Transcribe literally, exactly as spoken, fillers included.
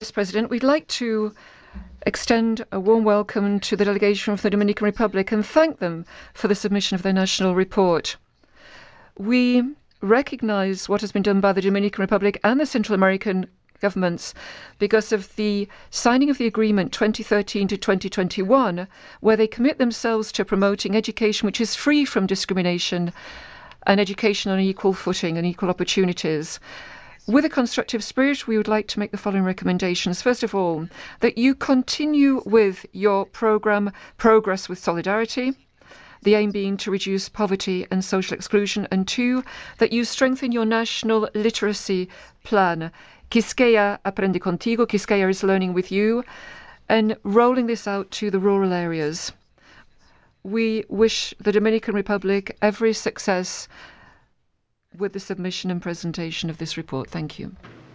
Vice President. We'd like to extend a warm welcome to the delegation from the Dominican Republic and thank them for the submission of their national report. We recognize what has been done by the Dominican Republic and the Central American governments because of the signing of the agreement twenty thirteen to twenty twenty-one, where they commit themselves to promoting education which is free from discrimination and education on equal footing and equal opportunities. With a constructive spirit, we would like to make the following recommendations. First of all, that you continue with your programme Progress with Solidarity, the aim being to reduce poverty and social exclusion, and two, that you strengthen your national literacy plan. Quisqueya Aprende Contigo, Quisqueya is learning with you, and rolling this out to the rural areas. We wish the Dominican Republic every success with the submission and presentation of this report. Thank you.